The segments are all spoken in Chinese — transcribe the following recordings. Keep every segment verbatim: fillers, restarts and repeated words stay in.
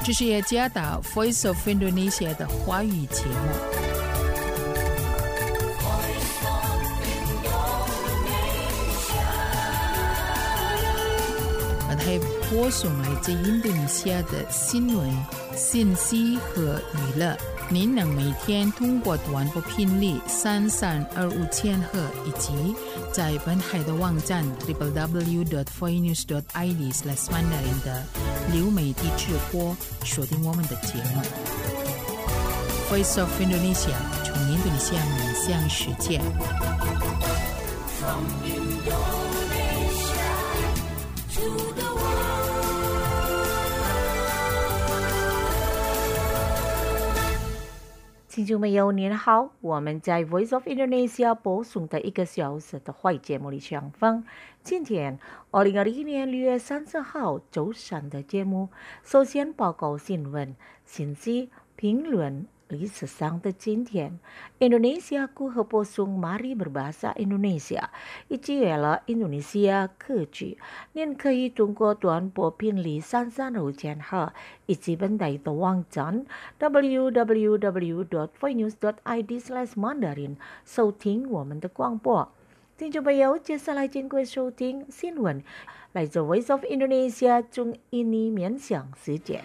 这是雅加达 Voice of Indonesia 的华语节目。我还播送来自印度尼西亚的新闻、信息和娱乐。您能每天通过短波频率三三二五千赫以及在本海的网站 double-u double-u double-u dot voinews dot i d slash mandarin 的流媒体直播锁定我们的节目。Voice of Indonesia 从印度尼西亚面向世界。From Indonesia to the world. 听众朋友您好，我们在 Voice of Indonesia 播送的一个小时的华语节目里相逢。今天二零二一年六月三十号周三的节目，首先报告新闻、信息、评论、历史上的今天。Indonesia ku和播送 Mari Berbahasa Indonesia， 以及为了 Indonesia 科技，您可以通过短波频率三三二五千赫以及本台的网站 double-u double-u double-u dot voinews dot i d slash mandarin 收听我们的广播。听众朋友，接下来经过收听新闻，来自 Voice of Indonesia 从印尼面向世界。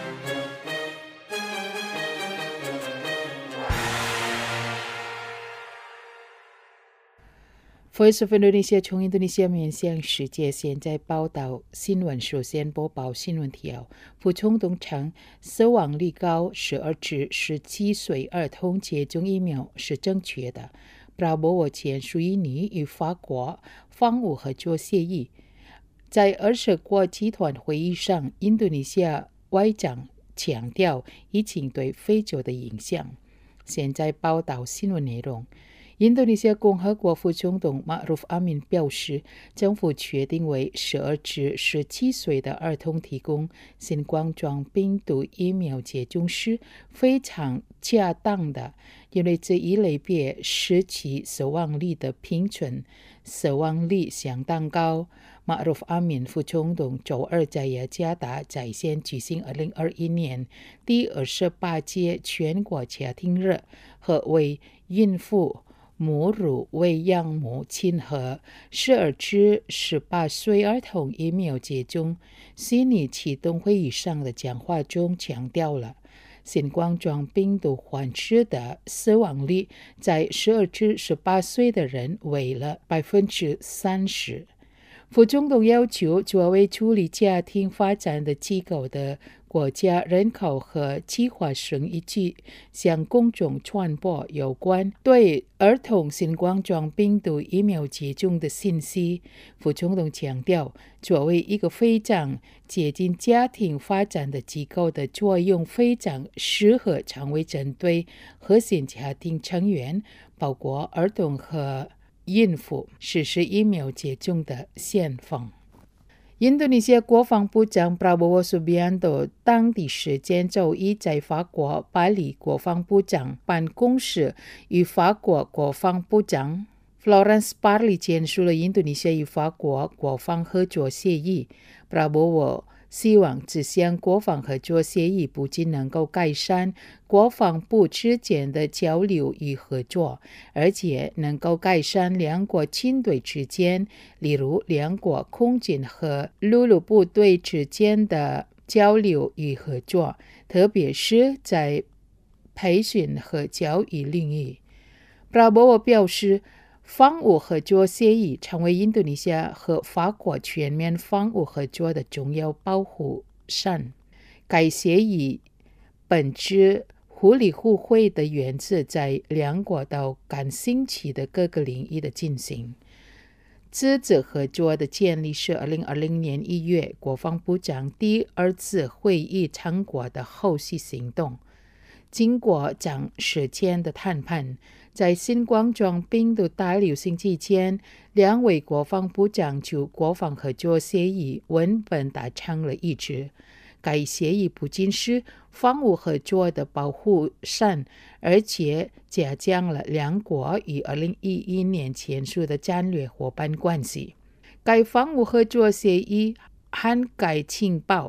Voice of Indonesia 从印度尼西亚面向世界，现在报道新闻。首先播报新闻条：副总统称死亡率高，十二至十七岁儿童接种疫苗是正确的。Prabowo签署印尼与法国防务合作协议。在二十国集团会议上，印度尼西亚外长强调疫情对非洲的影响。现在报道新闻内容。印度尼西亚共和国副总统 Ma'ruf Amin 表示，政府决定为十二至十七岁的儿童提供新冠状病毒疫苗接种是非常恰当的，因为这一类别使其死亡率的平均死亡率相当高。Ma'ruf Amin 副总统周二在雅加达在线举行二零二一年第二十八届全国家庭日和为孕妇、母乳、喂养母亲和十二至十八岁儿童疫苗接种悉尼启动会议上的讲话中强调了新冠状病毒患者的死亡率在十二至十八岁的人为了百分之三十。副总统要求作为处理家庭发展的机构的国家人口和计划生育局向公众传播有关对儿童新冠状病毒疫苗接种的信息。副总统强调，作为一个非常接近家庭发展的机构的作用非常适合成为针对核心家庭成员，包括儿童和孕妇实施疫苗接种的先锋。印度尼西亚国防部长 Prabowo Subianto 当地时间周一在法国巴黎国防部长办公室与法国国防部长 Florence Parly 签署了印度尼西亚与法国国防合作协议。Prabowo 希望这项国防合作协议不仅能够改善国防部之间的交流与合作，而且能够改善两国军队之间，例如两国空军和陆路部队之间的交流与合作，特别是在培训和教育领域。Prabowo 表示，防务合作协议成为印度尼西亚和法国全面防务合作的重要保护伞。该协议本着互利互惠的原则，在两国都感兴趣的各个领域的进行。这次合作的建立是二零二零年一月国防部长第二次会议成果的后续行动。经过长时间的谈判，在新冠状病毒大流行期间，两位国防部长就国防合作协议文本达成了一致。该协议不仅是防务合作的保护伞，而且加强了两国于二零一一年签署的战略伙伴关系。该防务合作协议涵盖情报、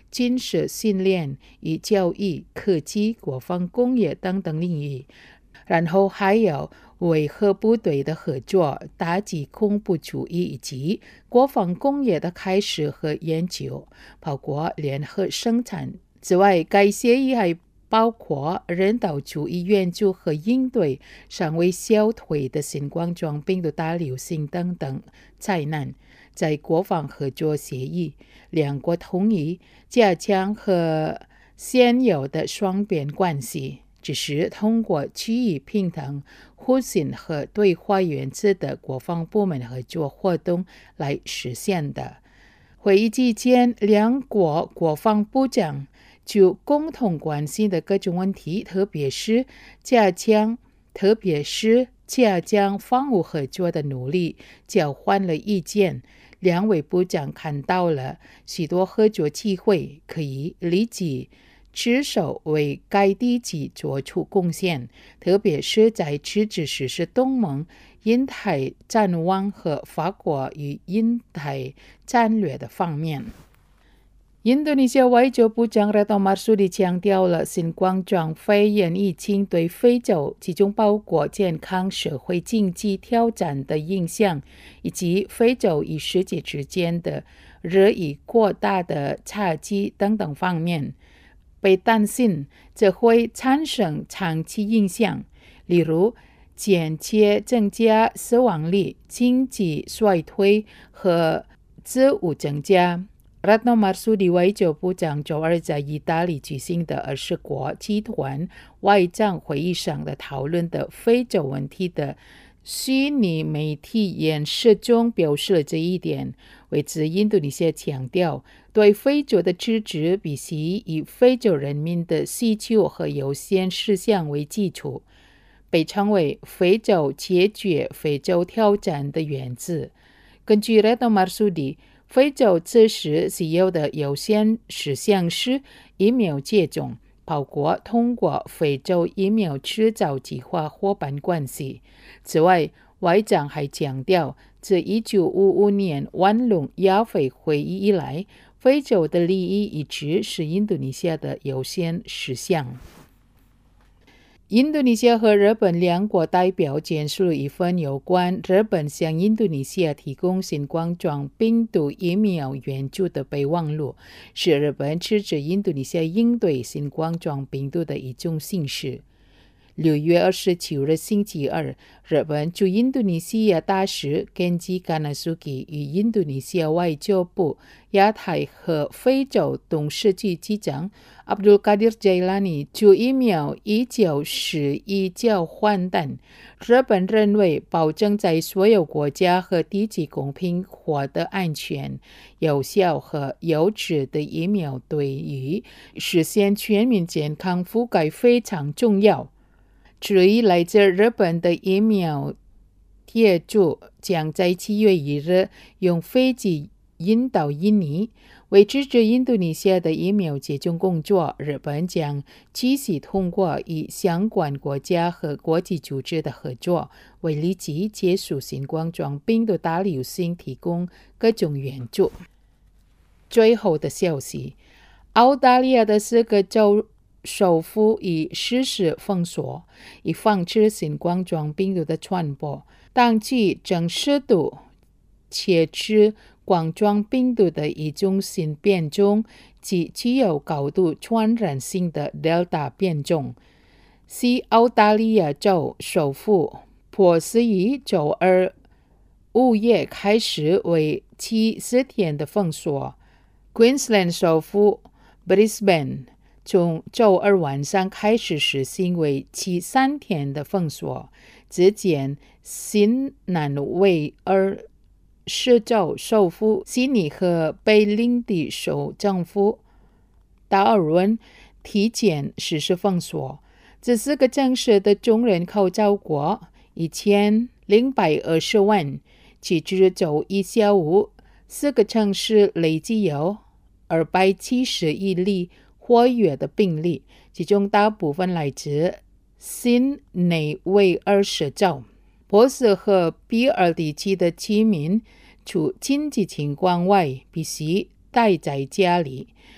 军事训练与教育、科技、国防工业等等领域。然后还有维和部队的合作、打击恐怖主义以及国防工业的开始和研究，包括联合生产。此外，该协议还包括人道主义援助和应对尚未消退的新冠状病毒大流行等等灾难。在国防合作协议，两国同意加强和现有的双边关系，只是通过区域平等、互信和对话原则的国防部门合作活动来实现的。会议期间，两国国防部长就共同关心的各种问题，特别是加强特别是加强防务合作的努力，交换了意见。两位部长看到了许多合作机会，可以立即持手为该地区做出贡献，特别是在支持实施东盟印太展望和法国与印太战略的方面。印度尼西亚外交部长 Retno Marsudi 强调了新冠状肺炎疫情对非洲其中包括健康、社会、经济挑战的影响，以及非洲与世界之间的日益扩大的差距等等方面。被担心这会产生长期影响，例如间接增加死亡率、经济衰退和债务增加。Retno Marsudi 外交部长周二在意大利举行的二十国集团外长会议上的讨论的非洲问题的虚拟媒体演示中表示了这一点。为此，印度尼西亚强调，对非洲的支持必须以非洲人民的需求和优先事项为基础，被称为非洲解决非洲挑战的原则。根据 Retno Marsudi，非洲此时需要的优先事项是疫苗接种，包括通过非洲疫苗制造计划伙伴关系。此外，外长还强调，自一九五五年万隆亚非会议以来，非洲的利益一直是印度尼西亚的优先事项。印度尼西亚和日本两国代表签署了一份有关日本向印度尼西亚提供新冠状病毒疫苗援助的备忘录，是日本支持印度尼西亚应对新冠状病毒的一种形式。六月二十九日星期二，日本驻印度尼西亚大使根吉甘纳苏基与印度尼西亚外交部亚太和非洲董事局局长 Abdul Qadir Jailani 就疫苗移交事宜交换单。日本认为，保证在所有国家和地区公平获得安全、有效和优质的疫苗对于实现全民健康覆盖非常重要。至于来自日本的疫苗铁柱将在七月一日用飞机运到印尼。为支持印度尼西亚的疫苗接种工作，日本将继续通过与相关国家和国际组织的合作，为立即结束新冠状病毒大流行提供各种援助。最后的消息，澳大利亚的四个州首府已实施封锁，以防止新冠状病毒的传播。当局正试图遏制冠状病毒的一种新变种，即具有高度传染性的 Delta 变种。西澳大利亚州首府珀斯于周二午夜开始为期四天的封锁。Queensland 首府 Brisbane从周二晚上开始实行为期三天的封锁。之前，新南威尔士州首府悉尼和北领地州政府达尔文提前实施封锁。这四个城市的总人口超过一千零百二十万，截至周一下午，四个城市累计有二百七十一例活跃的病例，其中大部分来自新内威尔士州。珀斯和比尔地区的居民除紧急情况外必须待在家里。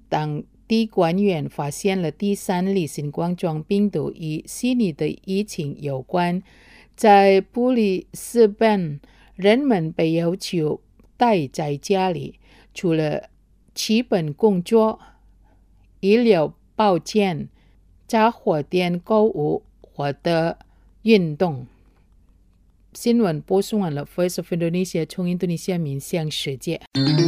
当地官员发现了第三例新冠状病毒与悉尼的疫情有关。在布里斯本，人们被要求待在家里，除了基本工作、医疗保健、杂货店购物或者运动。新闻播送完了 Voice of Indonesia 从印度尼西亚面向世界。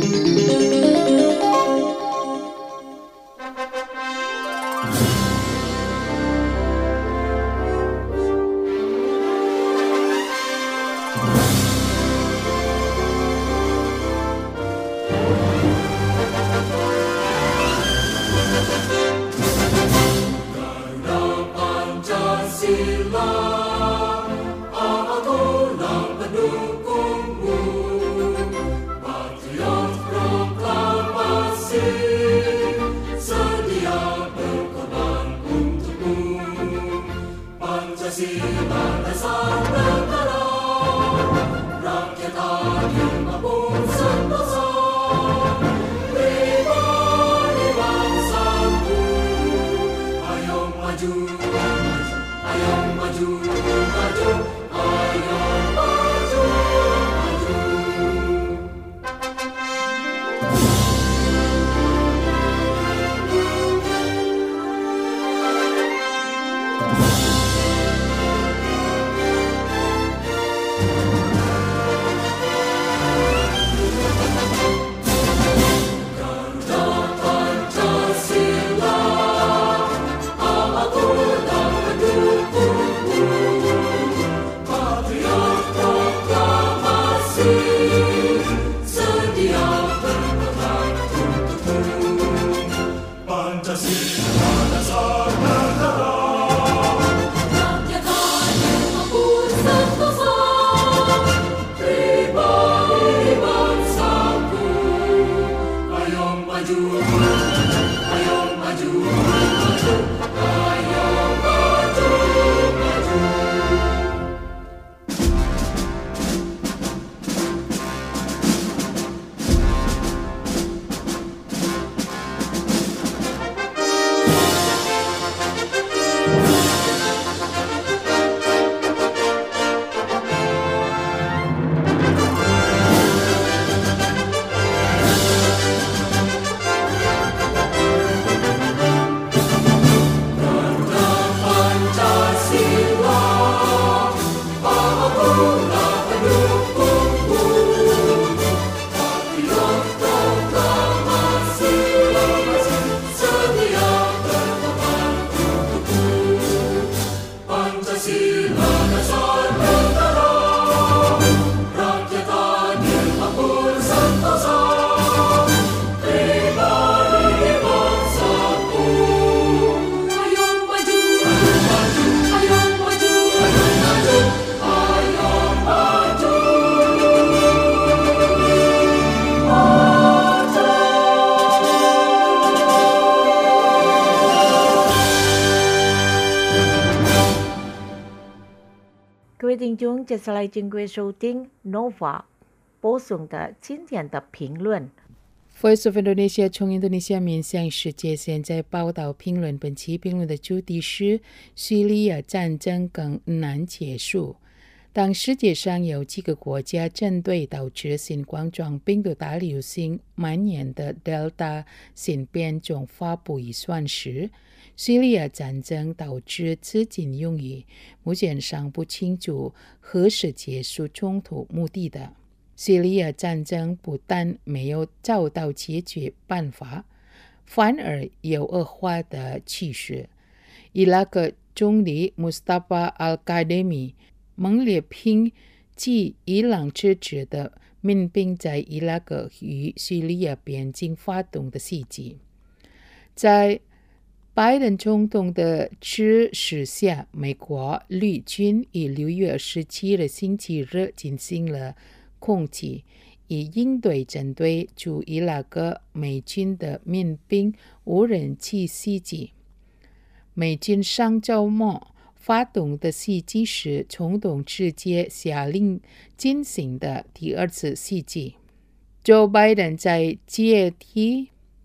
各位听众，接下来请各位收听 Nova 播送的今天的评论。 Voice of Indonesia 从印度尼西亚面向世界，现在报道评论。本期评论的主题是叙利亚战争更难结束。当世界上有几个国家针对导致新冠状病毒大流行蔓延的 Delta 新变种发布预算时，叙利亚战争导致资金用于目前尚不清楚何时结束冲突目的的。叙利亚战争不但没有找到解决办法，反而有恶化的趋势。伊拉克总理 Mustafa al-Kadhimi 猛烈抨击伊朗支持的民兵在伊拉克与叙利亚边境发动的袭击。在拜登总统的指示下，美国陆军于六月二十七日星期日进行了攻击，以应对针对驻伊拉克美军的民兵无人机袭击。美军上周末发动的袭击是总统直接下令进行的第二次袭击。Joe Biden 在接替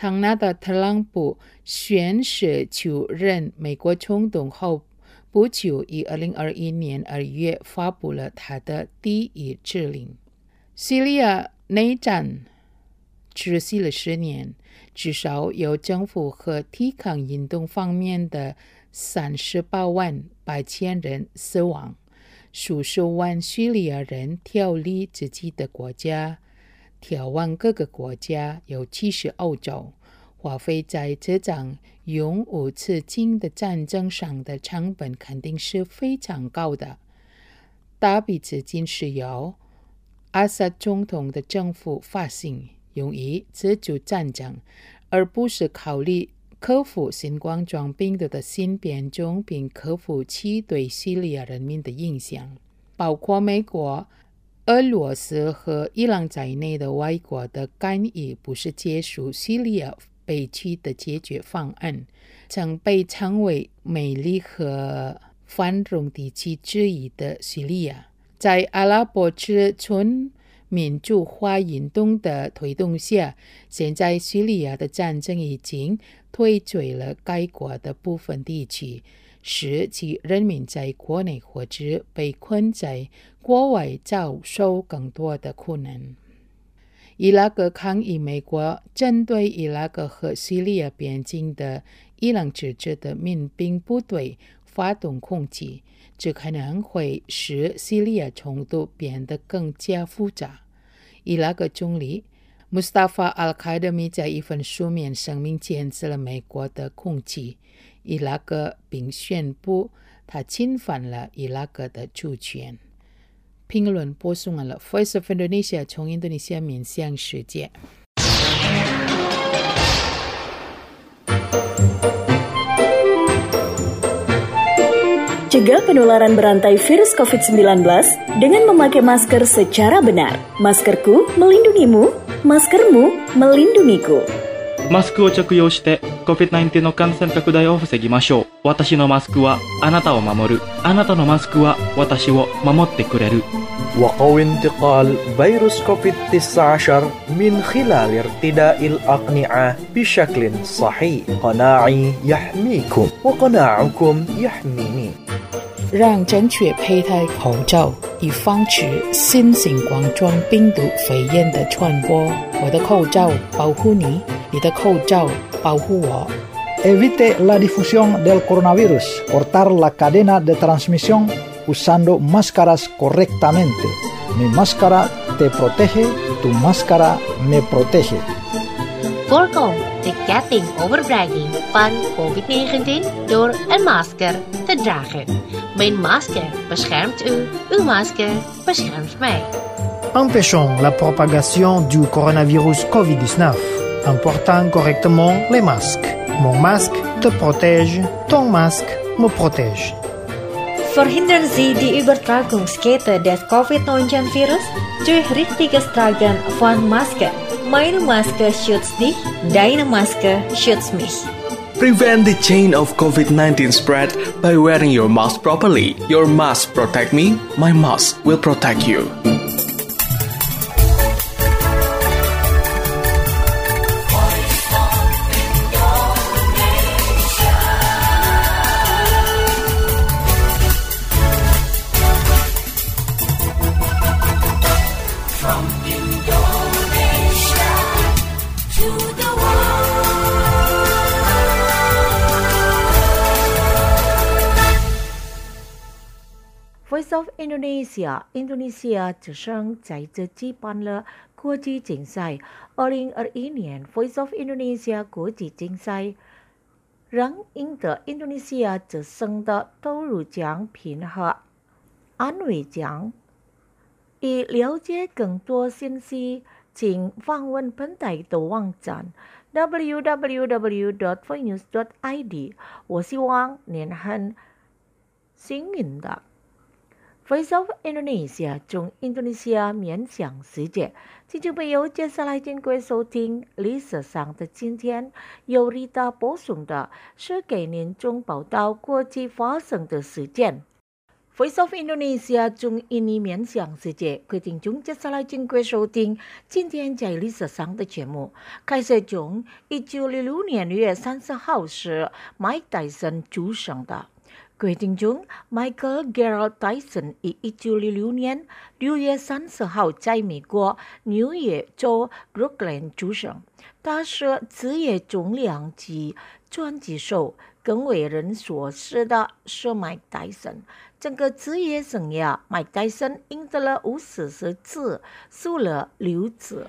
唐纳德·特朗普宣誓就任美国总统后不久，于二零二一年二月发布了他的第一指令。叙利亚内战持续了十年，至少有政府和抵抗运动方面的三十八万八千人死亡，数十万叙利亚人逃离自己的国家，逃往各个国家，尤其是欧洲。花费在这场永无止境的战争上的成本肯定是非常高的。大笔资金是由阿萨总统的政府发行，用于资助战争，而不是考虑克服新冠状病毒的新变种并克服其对叙利亚人民的影响。包括美国、俄罗斯和伊朗在内的外国的干预不是结束叙利亚悲剧的解决方案，曾被称为美丽和繁荣地区之一的叙利亚。在阿拉伯之春民主化运动的推动下，现在叙利亚的战争已经退追了该国的部分地区，使其人民在国内或者被困在国外遭受更多的苦难。伊拉克抗议美国针对伊拉克和叙利亚边境的伊朗自治的民兵部队发动攻击，这可能会使叙利亚冲突变得更加复杂。伊拉克总理穆斯塔法·阿卡德米在一份书面声明谴责了美国的攻击伊拉克，并宣布他侵犯了伊拉克的主权。评论播送了 Voice of Indonesia 从印度尼西亚面向世界。 Cegah penularan berantai virus covid sembilan belas dengan memakai masker secara benar. Maskerku melindungimu, maskermu melindungiku. マスクを着用して コビッドナインティーン の感染拡大を防ぎましょう。私のマスクはあなたを守る。あなたのマスクは私を守ってくれる。 وقوي انتقال فيروس كوفيد تسعة عشر من خلال ارتداء الأقنعة بشكل صحيح. قناعي يحميكم وقناعكم يحميني. 让正确佩戴口罩，以防止新型冠状病毒肺炎的传播。我的口罩保护你，你的口罩保护我。 Evite la difusión del coronavirus. Cortar la cadena de transmisión usando máscaras correctamente. Mi máscara te protege, tu máscara me protege. Voorkom de ketting overbrenging van covid negentien door een masker te dragen. Mijn masker beschermt u, uw masker beschermt mij. Empêchons la propagation du coronavirus covid dix-neuf en portant correctement les masques. Mon masque te protège, ton masque me protège. Verhindern Sie die Übertragungskette des covid neunzehn virus durch richtiges Tragen von Maske. Meine Maske schützt dich, deine Maske schützt mich. Prevent the chain of covid nineteen spread by wearing your mask properly. Your mask protect me, my mask will protect you. Voice of Indonesia 印度尼西亚之声在这举办了国际竞赛。二零二一年 Voice of Indonesia 国际竞赛让赢得印度尼西亚之声的投入奖品和安慰奖。以了解更多信息，请访问本台的网站 double-u double-u double-u dot voice news dot i d。 我希望您很幸运的。Voice of Indonesia 从印度尼西亚面向世界，听众朋友，接下来请各位收听历史上的今天，由Rita播送的是给您中报道国际发生的事件。 Voice of Indonesia 中印尼面向世界，各位听众接下来请各位收听今天在历史上的节目。开始从一九六六年六月三十号是 Mike Tyson 出生的。各位听众 ，Michael Gerald Tyson 于一九六六年六月三十号在美国纽约州 Brooklyn 出生。他是职业重量级拳击手，更为人所知的是 Mike Tyson。整个职业生涯 ，Mike Tyson 赢得了五十次，输了六次。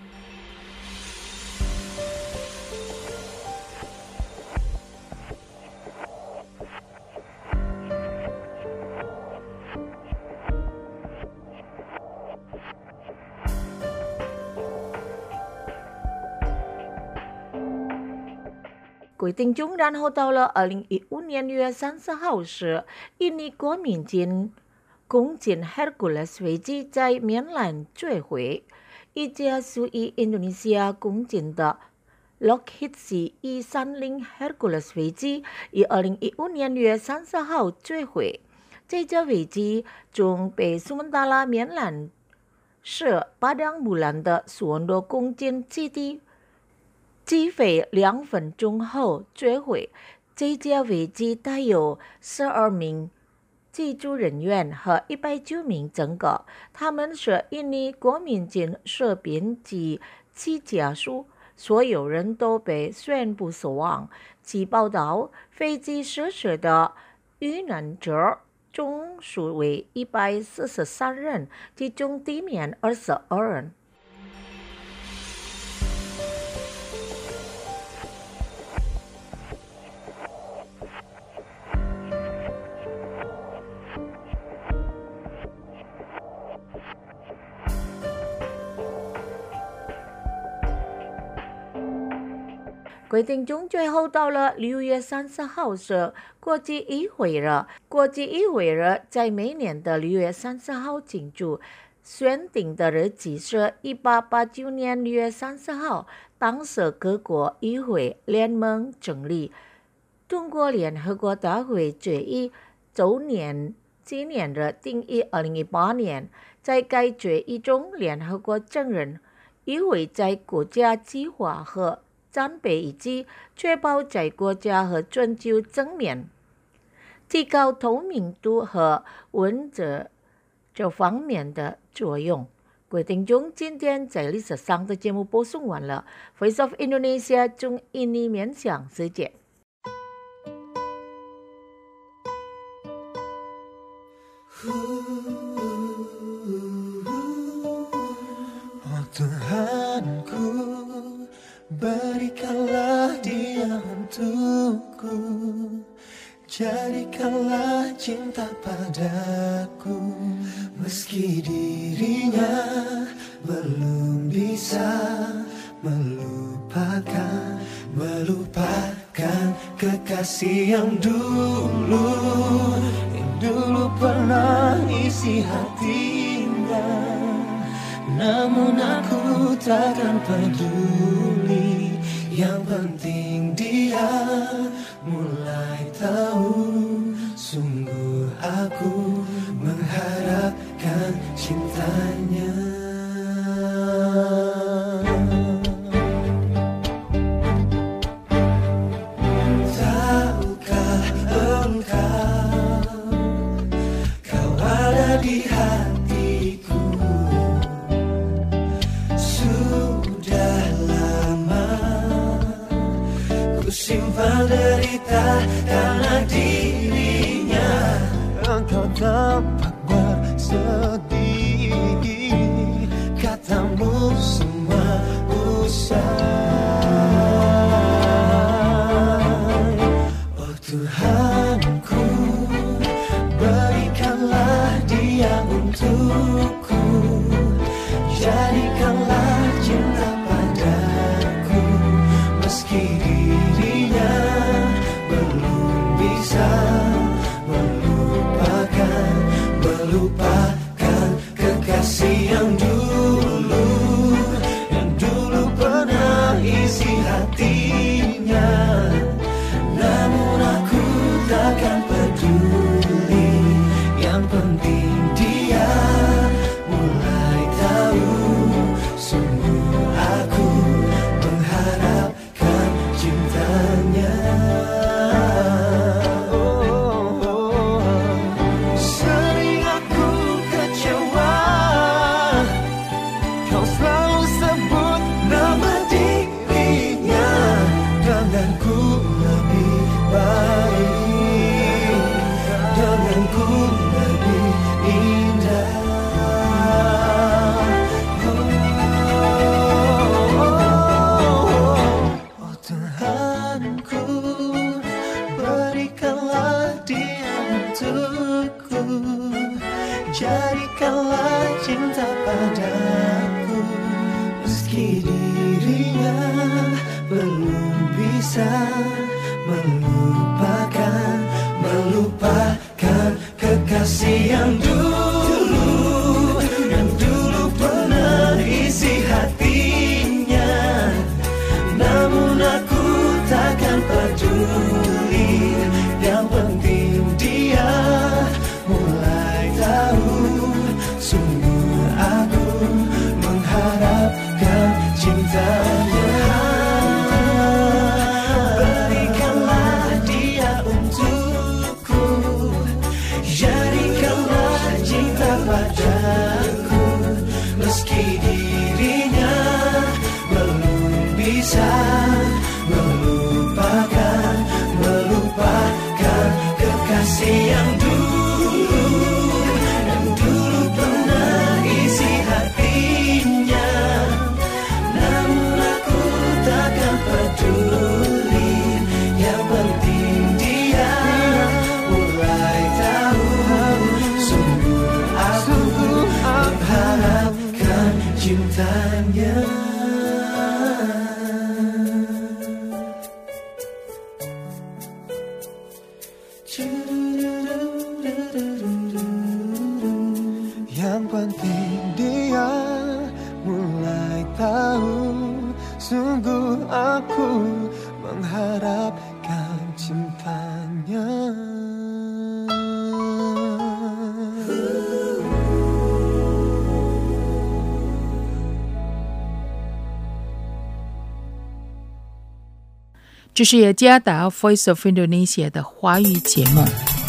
各位听众，然后到了二零一五年六月三十号时，印尼国民军攻击 Hercules 飞机在缅兰坠毁。一架属于印度尼西亚空军的 Lockheed C 一三零 Hercules 飞机于二零一五年六月三十号坠毁。这架飞机从被苏门答腊缅兰市巴当布兰的索诺空军基地起飞两分钟后坠毁。这架飞机带有十二名机组人员和一百九名乘客，他们是印尼国民军士兵及其家属，所有人都被宣布死亡。据报道，飞机失事的遇难者总数为一百四十三人，其中地面二十二人。各位听众，最后到了六月三十号是国际议会日。国际议会日在每年的六月三十号庆祝，选定的日期是一八八九年六月三十号，当时各国议会联盟成立，通过联合国大会决议周年纪念日定于二零一八年。在该决议中，联合国承认议会在国家计划和战备以及确保在国家和全球正面提高透明度和问责这方面的作用。各位听众，今天在历史上的节目播送完了。Voice of Indonesia 中印尼面向世界。 Berikanlah dia untukku, jadikanlah cinta padaku, meski dirinya belum bisa melupakan, melupakan kekasih yang dulu, yang dulu pernah isi hatinya. Namun aku takkan peduli, yang penting dia mulai tahu, sungguh aku mengharapkan cintanya. Tahukah engkau, kau ada di hatiku, sudah lama ku simpan derita karena dirinya. Engkau tampak bersedih, katamu semua usai. Oh Tuhanku, berikanlah dia untukku, jadikanlah cinta padaku, meski dirinya belum bisa melupakan, melupakan kekasih yang dulu, yang dulu pernah isi hatinya. Namun aku takkan peduli, yang penting dia mulai tahu, sungguh aku mengharapkan cintanya. Sering aku kecewa, kau selalu sebut nama dirinya. Denganku lebih baik, denganku lebih indah. Oh Tuhanku, berikanlah dia untukku, jadikanlah cinta padaku. Meski dirinya belum bisa melupakan, melupakan kekasih yang dulu, yang dulu pernah isi hatinya. Namun aku takkan peduli, yang penting dia mulai tahu, sungguh aku mengharapkan cintanya. Berikanlah dia untukku, jadikanlah cinta padaku. Meski dirinya belum bisa melupakan, melupakan kekasih yang dulu, yang dulu pernah isi hatinya. Namun aku takkan peduli, yang penting dia mulai tahu, sungguh aku mengharapkan cintanya. Yang penting dia mulai tahu, sungguh aku mengharapkan cintanya. "这是雅加达 Voice of Indonesia 的华语节目。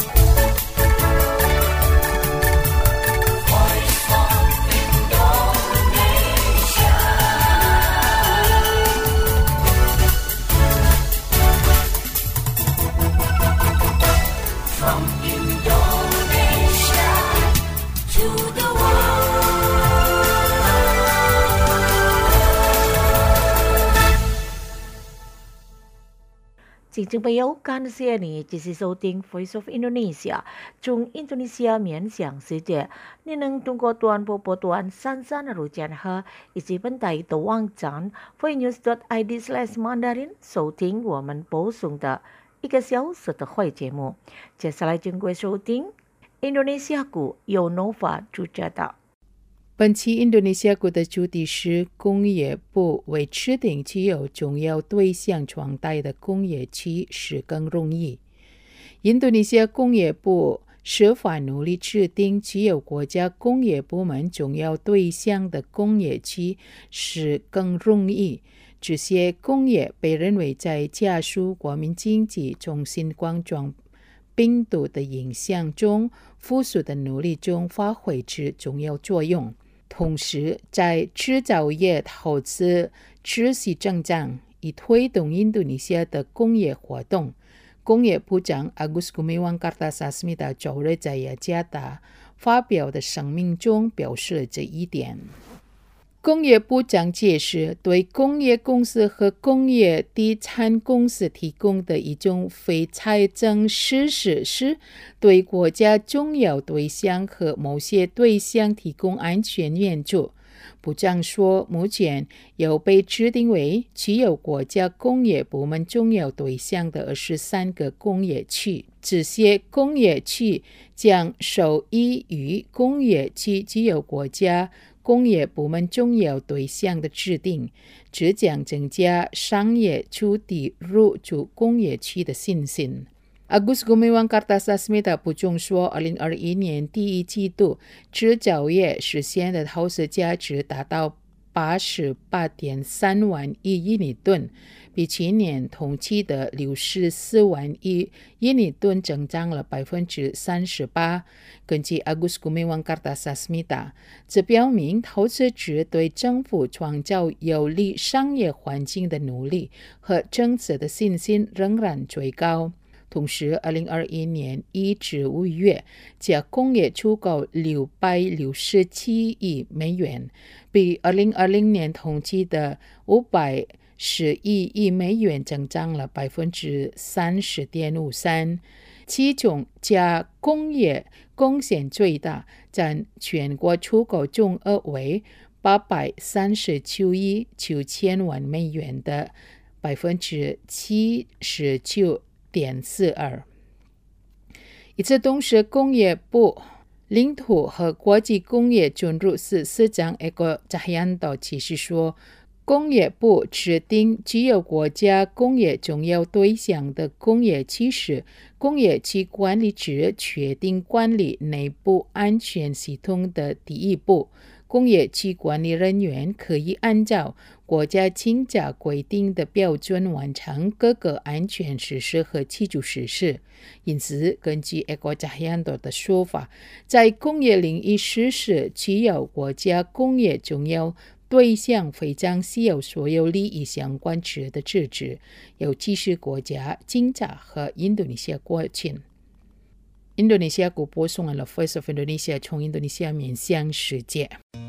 听众朋友，感谢你继续收听 Voice of Indonesia 中印度尼西亚面向世界。你能通过短波波段三三二键和以及本台的网站 voinews dot i d slash mandarin 收听我们播送的一个小时的会节目。接下来请各位收听印度尼西亚股由 Nova 主持的。 本期印度尼西亚股的主题是工业部为制定具有重要对象状态的工业区是更容易。印度尼西亚工业部设法努力制定具有国家工业部门重要对象的工业区是更容易。这些工业被认为在加速国民经济从新冠状病毒的影响中复苏的努力中发挥着重要作用。同时，在制造业投资持续增长，以推动印度尼西亚的工业活动。工业部长 Agus Gumiwang Kartasasmita 周日在雅加达发表的声明中表示了这一点。工业部长解释，对工业公司和工业地产公司提供的一种非财政支持是对国家重要对象和某些对象提供安全援助。部长说，目前有被制定为具有国家工业部门重要对象的二十三个工业区，这些工业区将受益于工业区具有国家工业部门重要对象的制定，这将增加商业出地入驻工业区的信心。 Agus Gumiwang Kartasasmita补充说，二零二一年第一季度制造业实现的投资价值达到八十八点三万亿印尼盾，比去年同期的六十四万亿印尼盾增长了百分之三十八。根据 Agus Gumiwang Kartasasmita， 这表明投资者对政府创造有利商业环境的努力和政策的信心仍然最高。同时，二零二一年一至五月，加工业出口六百六十七亿美元，比二零二零年同期的五百十一亿美元增长了百分之三十点五三。其中，加工业贡献最大，占全国出口总额为八百三十九亿九千万美元的百分之七十九点四二。与此同时，工业部领土和国际工业准入司司长 Eko Cahyanto 解释说，工业部指定具有国家工业重要对象的工业技师、工业区管理者确定管理内部安全系统的第一步。工业区管理人员可以按照国家清价规定的标准完成各个安全实施和技术实施。因此，根据 Eko Cahyanto 的说法，在工业领域实施具有国家工业重要对象非常需要所有利益相关者的支持，尤其是国家、金家和印度尼西亚国情。印度尼西亚国播送了 Voice of Indonesia 从印度尼西亚面向世界。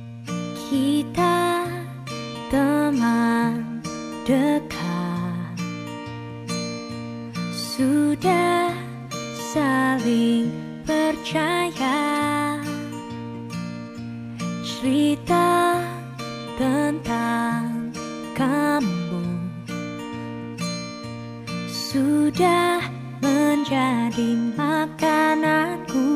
Kita teman dekat, sudah saling percaya, cerita tentang kamu sudah menjadi makananku.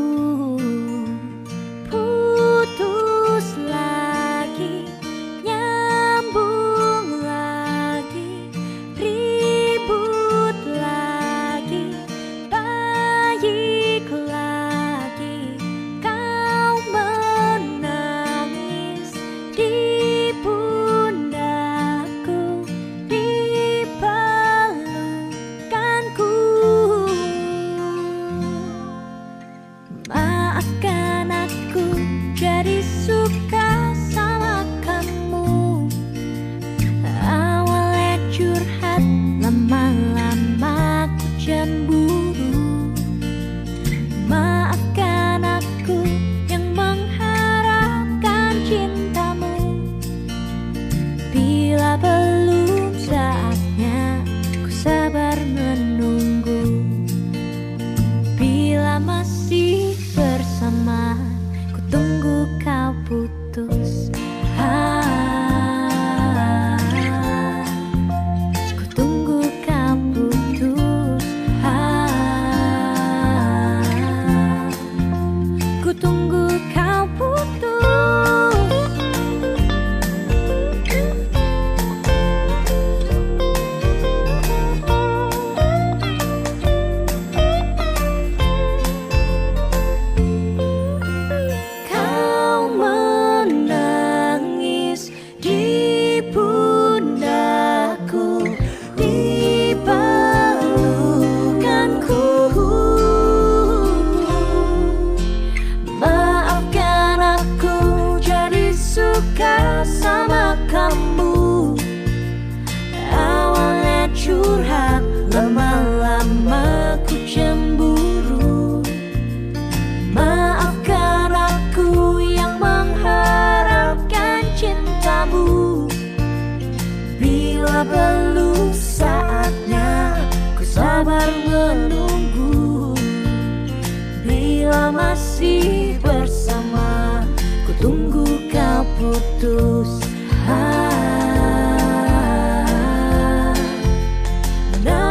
Putus lagi, nyambung lagi, ribut lagi, baik lagi. Kau menangis di pundakku, di pelukanku. Maafkan aku jadi suka sama kamu. Awalnya curhat, lama-lama ku cemburu. Maafkan aku yang mengharapkan cintamu. Bila belum saatnya, ku sabar menunggu. Bila masih bersama, ku tunggu kau putus. Ah, ku tunggu kau putus. Ah, ku tunggu kau putus. Kau menangis di pundakku, di pelukanku. Maafkan aku jadi suka sama kamu. Awalnya curhat, lama-lama ku cemburu. Maafkan aku yang mengharapkan cintamu. Bila belum saatnya, ku sabar menunggu. Bila masih bersama, ku tunggu kau putus. Ah, nah.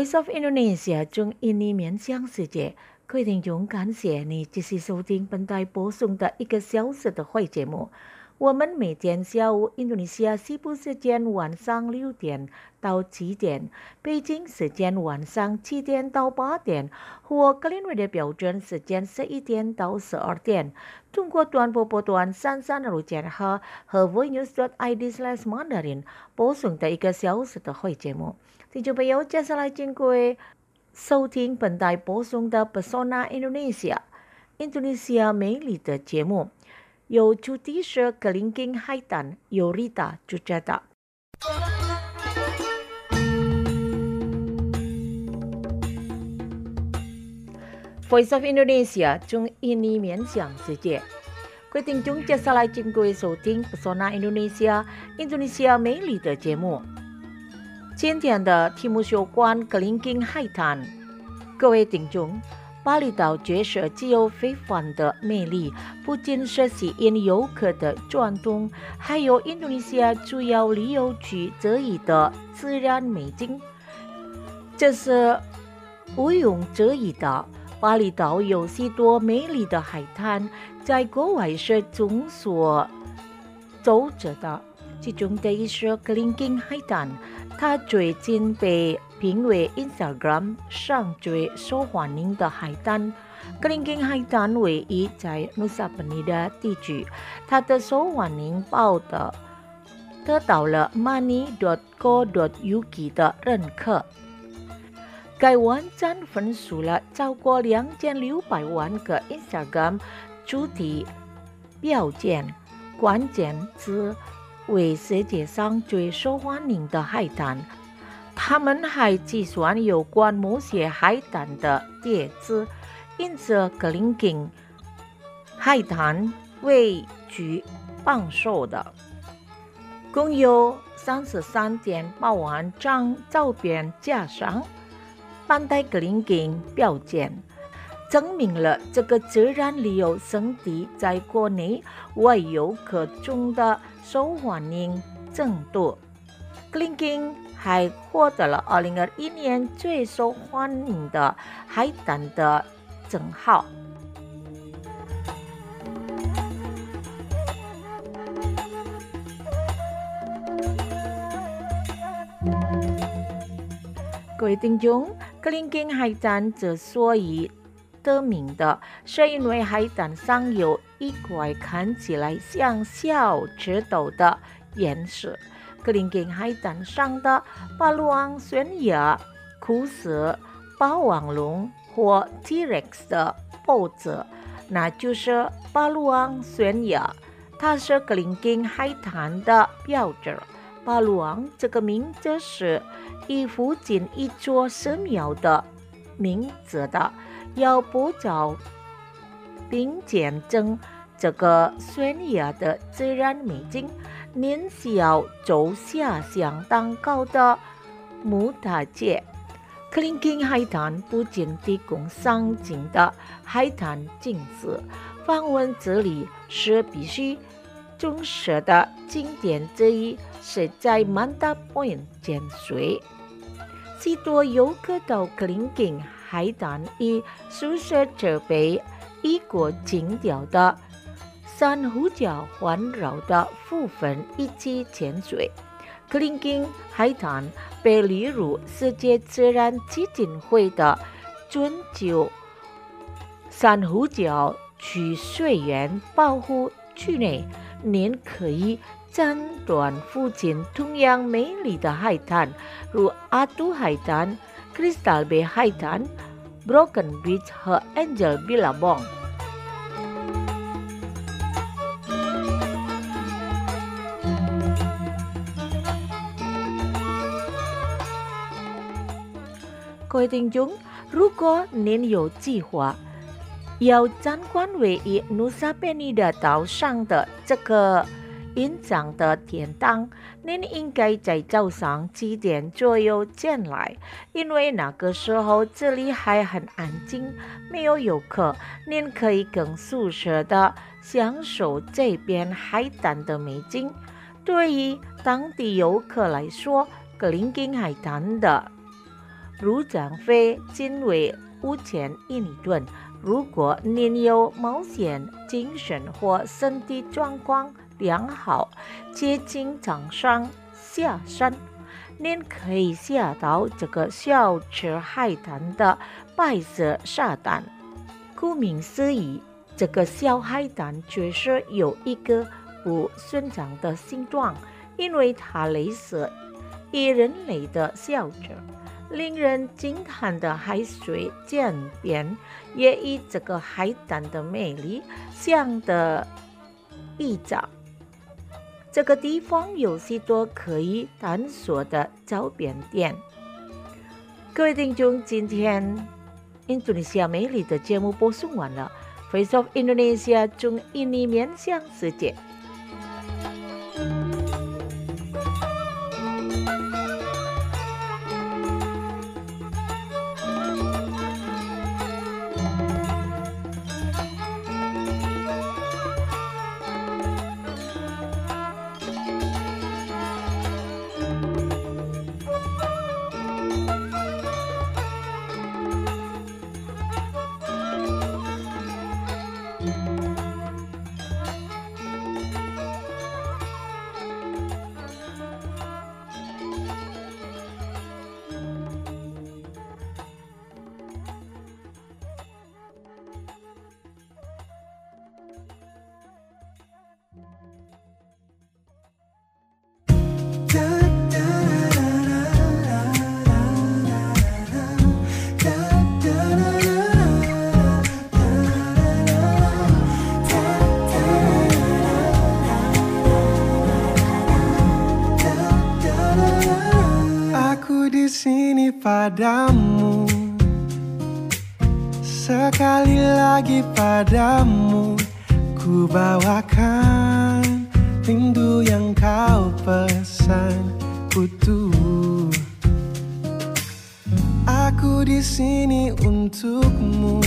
Voice of Indonesia 中印尼面向世界，各位听众，感谢你继续收听本台播送的一个小时的会节目。我们每天下午印度尼西亚西部时间晚上六点到七点，北京时间晚上七点到八点，或格林威的标准时间十一点到十二点，通过短波波段三三六减和和 voinews.id/slash mandarin 播送的一个小时的会节目。听众朋友，接下来请各位收听本台播送的 Pesona Indonesia 印度尼西亚美丽的节目。由主题是 Kelingking Haitan Yorita 主持的。Voice of Indonesia 中印尼面向世界，各位听众，接下来请各位收听 Pesona Indonesia 印度尼西亚美丽的节目。今天的题目是有关 Kelingking Haitan。各位听众，巴厘岛角色具有非凡的魅力，不仅是吸引游客的传统，还有印度尼西亚主要旅游区这里的自然美景。这是毋庸置疑的，巴厘岛有许多美丽的海滩，在国外是众所周知的。其中的一是 Kelingking Haitan， 它最近被评为 Instagram 上最受欢迎的海滩。Kelingking Haitan 位于在 Nusa Penida 地区，它的受欢迎报道得到了 money dot co dot u k 的认可。该网站分数了超过两千六百万个 Instagram 主题标签，关键字为世界上最受欢迎的海滩。他们还计算有关某些海滩的帖子，因此 Kelingking 海滩位居榜首的，共有三十三点八万张照片加上半带 Kelingking 标签，证明了这个自然旅游胜地在国内外游客中的受欢迎程度。Kelingking 还获得了二零二一年最受欢迎的海滩的称号。各位听众， Kelingking 海滩之所以得名的是因为海滩上有一块看起来像小石头的岩石。Kelingking 海滩上的巴鲁昂悬崖、枯石、霸王龙或 T-Rex 的脖子，那就是巴鲁昂悬崖，它是 Kelingking 海滩的标志。巴鲁昂这个名字是以附近一座寺庙的名字的，要不着并见证这个悬崖的自然美景。年小走下相当高的木塔街。Kelingking 海滩不仅提供上景的海滩景色，访问这里是必须重视的景点之一，是在 Manta Point 潜水。许多游客到 Kelingking 海滩以宿舍设备一国情调的珊瑚礁环绕的部分一起潜水。Kelingking 海滩被列入世界自然基金会的全球珊瑚礁区水源保护区内，您可以参观附近同样美丽的海滩，如阿杜海滩、Crystal Bay 海滩、Broken Beach 和 Angel Billabong。各位听众，如果您有计划要参观位于 Nusa Penida 岛上的这个隐藏的天堂，您应该在早上七点左右前来，因为那个时候这里还很安静，没有游客，您可以更舒适地享受这边海滩的美景。对于当地游客来说，Kelingking 海滩的如长非经纬五千一里吨。如果您有冒险精神或身体状况良好，且经常上下山，您可以下到这个小吃海滩的白色沙滩。顾名思义，这个小海滩确实有一个不寻常的形状，因为它类似于人类的小指。令人惊叹的海水渐变也以这个海滩的美丽相得益彰。这个地方有许多可以探索的周边点。各位听众，今天印度尼西亚美丽的节目播送完了。Voice of Indonesia 祝你面向世界。 Padamu, sekali lagi padamu ku bawakan rindu yang kau pesan utuh. Aku di sini untukmu,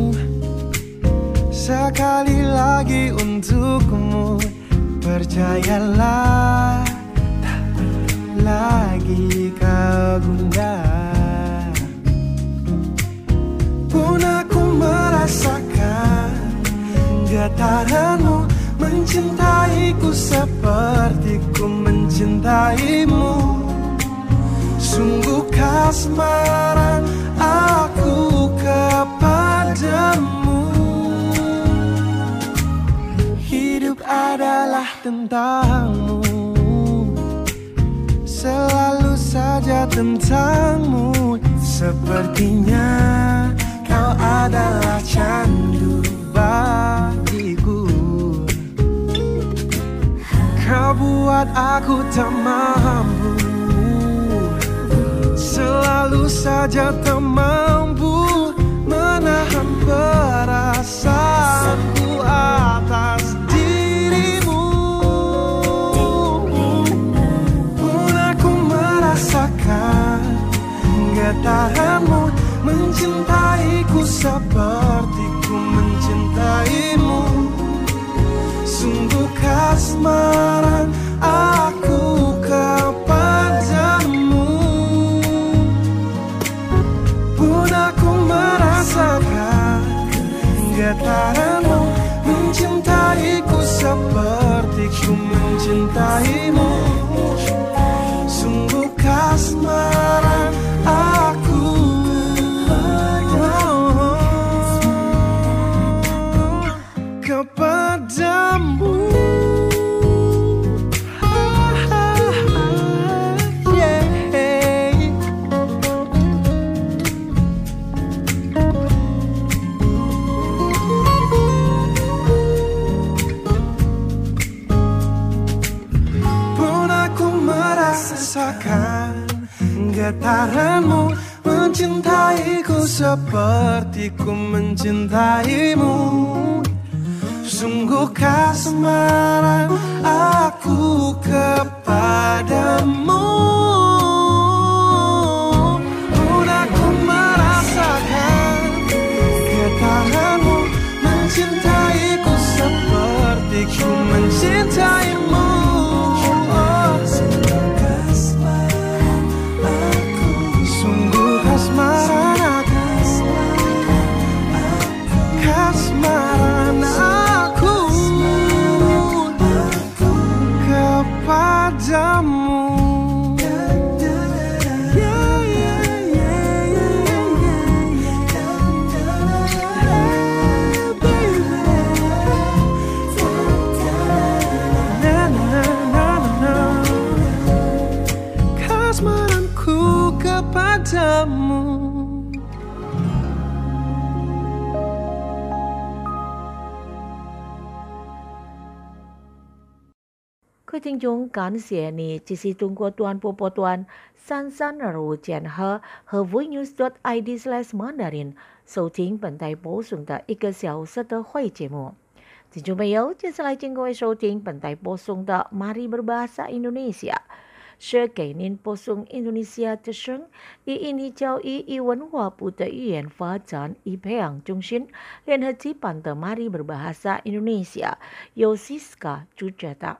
sekali lagi untukmu. Percayalah, tak lagi kau gundah. Pun aku merasakan getaranmu, mencintaiku seperti ku mencintaimu. Sungguh kasmaran aku kepadamu. Hidup adalah tentangmu, selalu saja tentangmu. Sepertinya kau adalah candu bagiku. Kau buat aku tak mampu, selalu saja tak mampu menahan perasaanku atas dirimu. Pun aku merasakan getaranmu, mencintaiku seperti ku mencintaimu. Sungguh kasmaran aku kepadamu. Pun aku merasakan getaranmu, mencintaiku seperti ku mencintaimu. Sungguh kasmaran aku kepadamu. Pun aku merasakan getaranmu, mencintaiku seperti ku mencintaimu. Sungguh kasmaran aku kepadamu. Pun aku merasakan getaranmu, mencintaiku seperti ku mencintaimu. Oh, sungguh kasmaran aku, sungguh kasmaran 各位听众，感谢你继续通过短波波段三三二五减和和 voinews.id slash mandarin 收听本台播送的一个小时的会节目。听众朋友，接下来请各位收听本台播送的 Mari Berbahasa Indonesia， 是给您播送印度尼西亚之声以印尼教育与文化部的语言发展与培养中心联合举办的 Mari Berbahasa Indonesia， 由 Siska 主持的。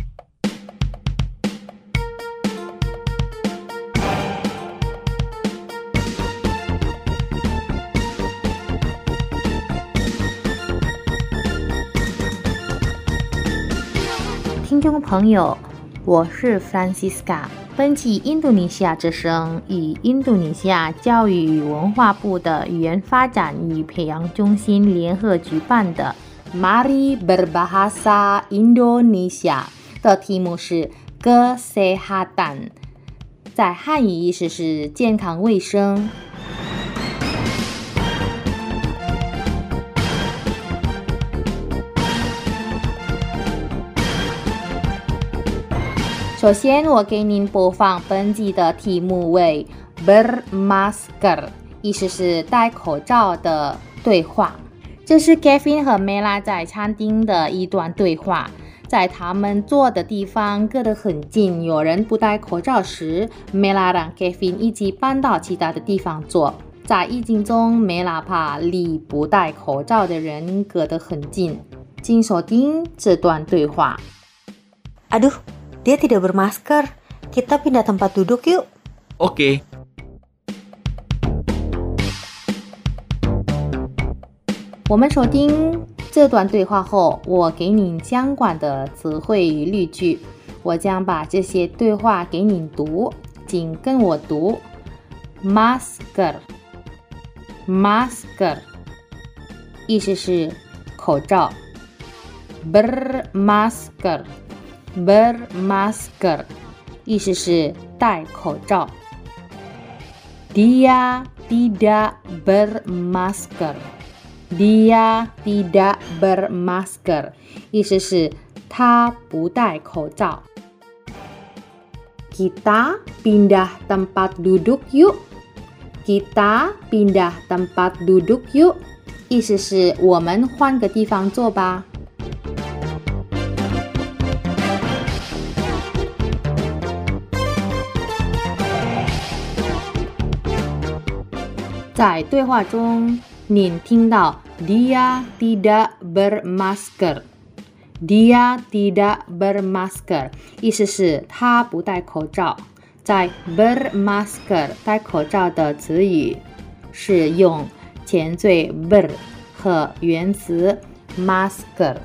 听众朋友，我是 Francisca。本期印度尼西亚之声与印度尼西亚教育与文化部的语言发展与培养中心联合举办的 Mari Berbahasa Indonesia 的题目是 Kesehatan， 在汉语意思是健康卫生。首先，我给您播放本集的题目为 bermasker， 意思是戴口罩的对话。这是 Kevin 和 Mela 在餐厅的一段对话。在他们坐的地方隔得很近，有人不戴口罩时 Mela 让 Kevin 一起搬到其他的地方坐。在疫情中 Mela 怕离不戴口罩的人隔得很近。请收听这段对话。 Aduh，dia tidak bermasker. Kita pindah tempat duduk yuk. Oke. 我们收听这段对话后，我给您相关的词汇与例句。我将把这些对话给您读，请跟我读。Masker， masker， 意思是口罩。Bermasker。bermasker 意思是戴口罩。Dia tidak bermasker， Dia tidak bermasker 意思是他不戴口罩。Kita pindah tempat duduk yuk， Kita pindah tempat duduk yuk 意思是我们换个地方坐吧。在对话中，您听到 Dia tidak bermasker， Dia tidak bermasker 意思是他不戴口罩。在 bermasker 戴口罩的词语是用前缀 ber 和原词 masker。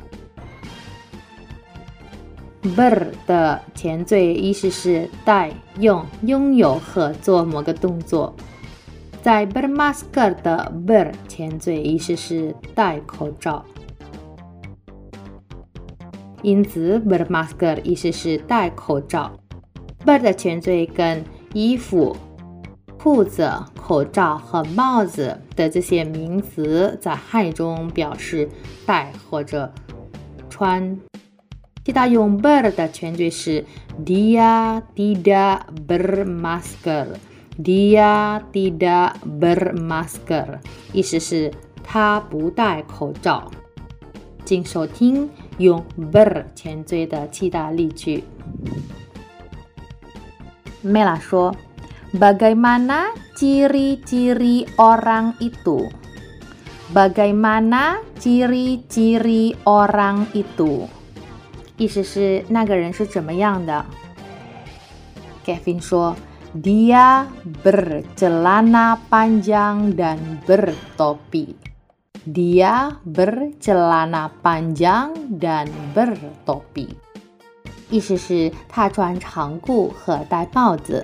ber 的前缀意思是戴、用、拥有和做某个动作。在 bermasker 的 ber 前缀意思是戴口罩，因此 bermasker 意思是戴口罩。ber 的前缀跟衣服、裤子、口罩和帽子的这些名词在汉语中表示戴或者穿。其他用 ber 的前缀是 Dia tidak bermasker，Dia tidak bermasker 意思是他不戴口罩。请收听用 ber 前缀的其他例句。Mela 说 Bagaimana ciri-ciri orang itu? Bagaimana ciri-ciri orang itu? 意思是那个人是怎么样的。 Kevin 说Dia bercelana panjang dan bertopi. Dia bercelana panjang dan bertopi 意思是他穿长裤和戴帽子。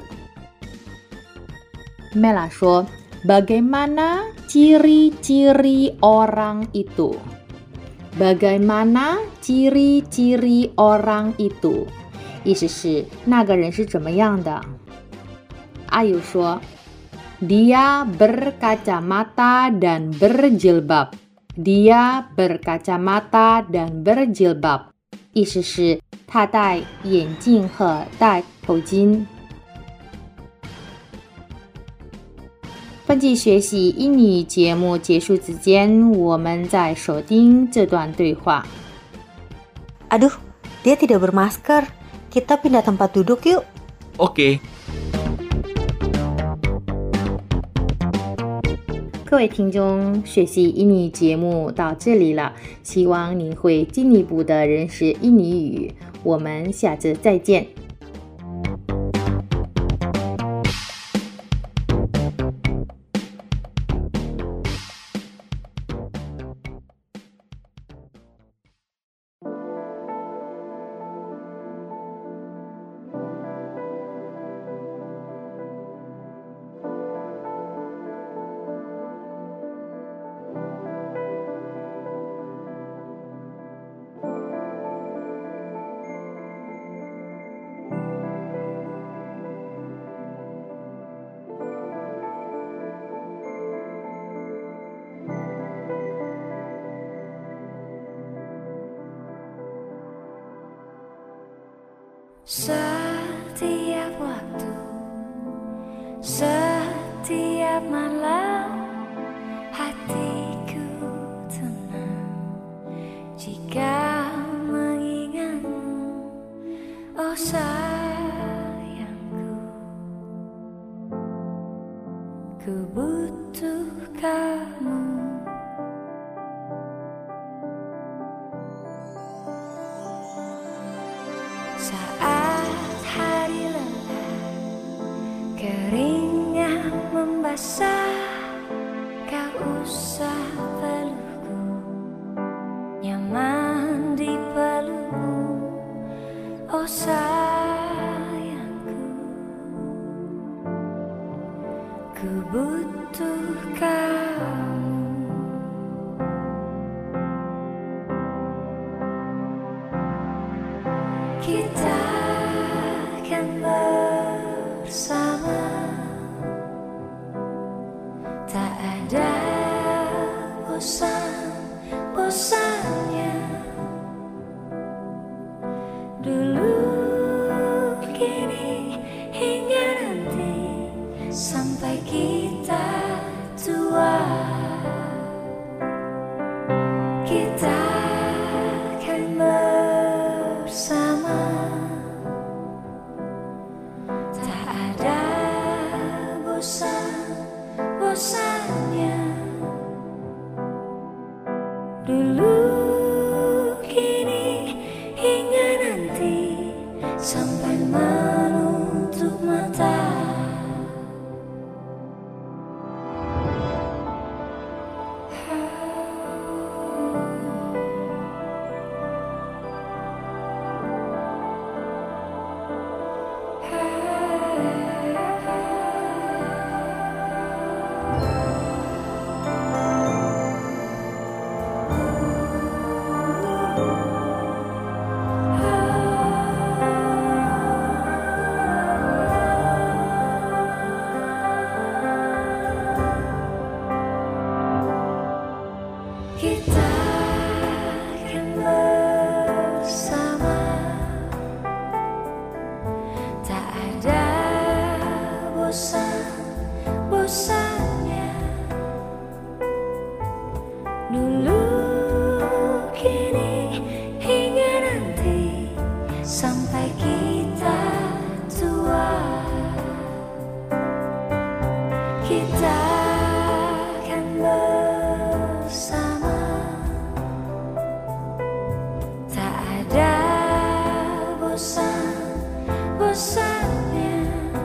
Mela 说 Bagaimana ciri-ciri orang itu? Bagaimana ciri-ciri orang itu? 意思是那个人是怎么样的。Ayu 说 Dia berkacamata dan berjilbab. Dia berkacamata dan berjilbab 意思是他戴眼镜和戴头巾。本期学习英语节目结束之前，我们再收听这段对话。 Aduh, dia tidak bermasker. Kita pindah tempat duduk yuk. Oke. 各位听众，学习英语节目到这里了，希望你会进一步的认识印尼语。我们下次再见。 Setiap waktu, setiap malam, hatiku tenang jika mengingatmu, oh sayangku. Ku butuh kamu. Saat hari lelah, keringat membasah, kau usah pelukku, nyaman di pelukmu, oh sayangku. Ku butuh kamu. Kita akan bersama, tak ada bosan-bosannya. Dulu, kini, hingga nanti, sampai kita tua. Kita akan bersama, tak ada bosan-bosannya. Dulu, kini, hingga nanti, sampai menutup mata. Kita akan bersama, tak ada bosan-bosannya. Dulu, kini, hingga nanti, sampai kita tua. Kita akan bersama, tak ada bosan-bosannya.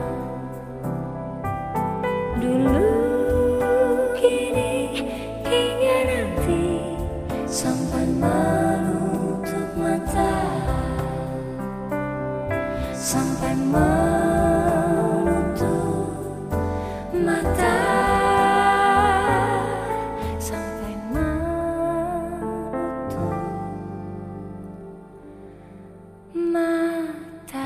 Dulu, kini, hingga nanti, sampai menutup mata. Sampai menutup mata. Sampai menutup mata.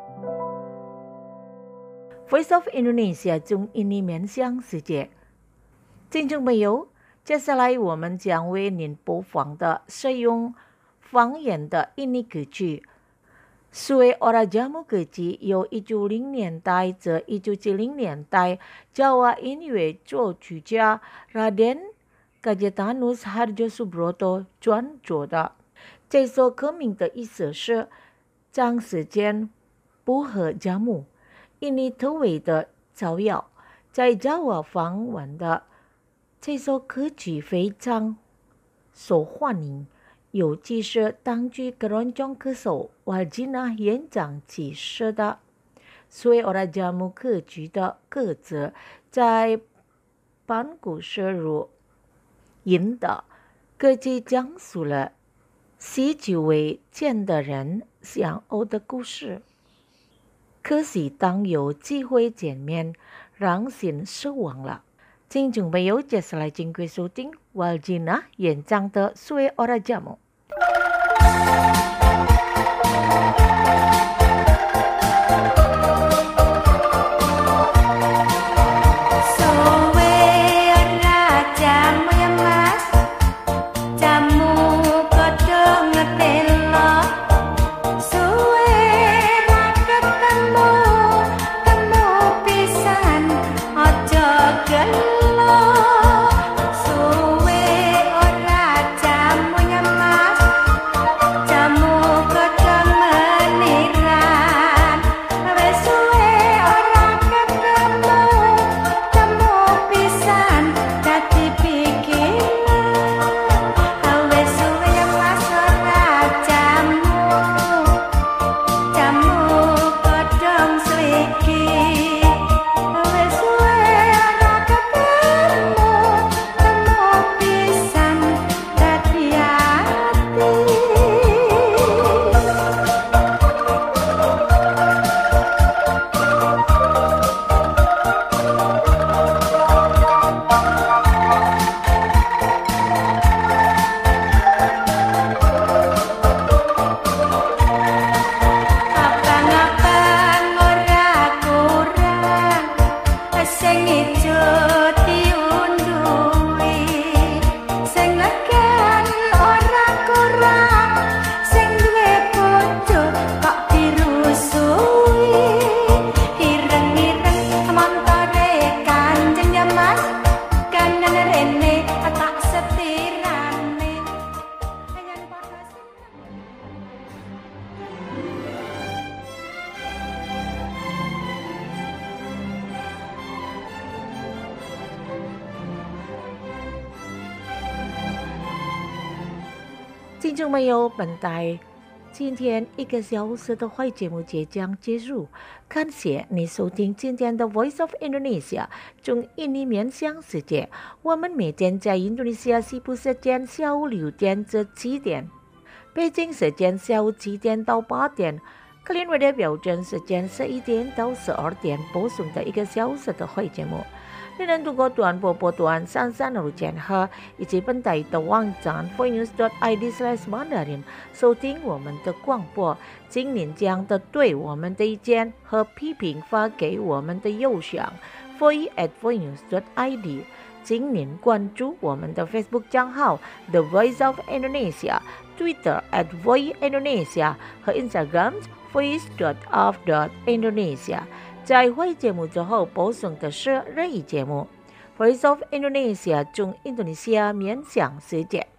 Voice of Indonesia 中印尼面向世界听众朋友，接下来我们将为您播放的是用方言的印尼歌曲。Sue Ora Jamu 歌曲由一九六零年代至一九七零年代 Jawa 音乐作曲家 Raden Kajetanus Harjosubroto 创作的。这首歌名的意思是将时间不和加木，印尼特为的草药。在 Jawa 方文的这首歌曲非常受欢迎，尤其是当局keroncong歌手 Waljina 演讲启示的。Sue Ora Jamu 歌曲的歌词在班古摄入引导，歌曲讲述了十九位见的人相偶的故事。可惜当有机会见面，让心失望了。听众朋友，接下来请贵收听 Waljina 演唱的 Sue Ora Jamu。听众朋友，本台今天一个小时的坏节目即将结束，感谢你收听今天的 Voice of Indonesia 从印尼面向世界。我们每天在印度尼西亚西部时间下午六点至七点，北京时间下午七点到八点，克林威的标准时间十一点到十二点播送的一个小时的坏节目。你能通过短波波段三三二减和以及本台的网站 voinews dot i d slash mandarin 收听我们的广播，请您将的对我们的意见和批评发给我们的邮箱 voice at voinews dot i d， 请您关注我们的 Facebook 账号 The Voice of Indonesia，Twitter at voice indonesia 和 Instagram voice dot of dot indonesia。在坏节目之后播送的是日语节目 Voice of Indonesia 从印度尼西亚面向世界。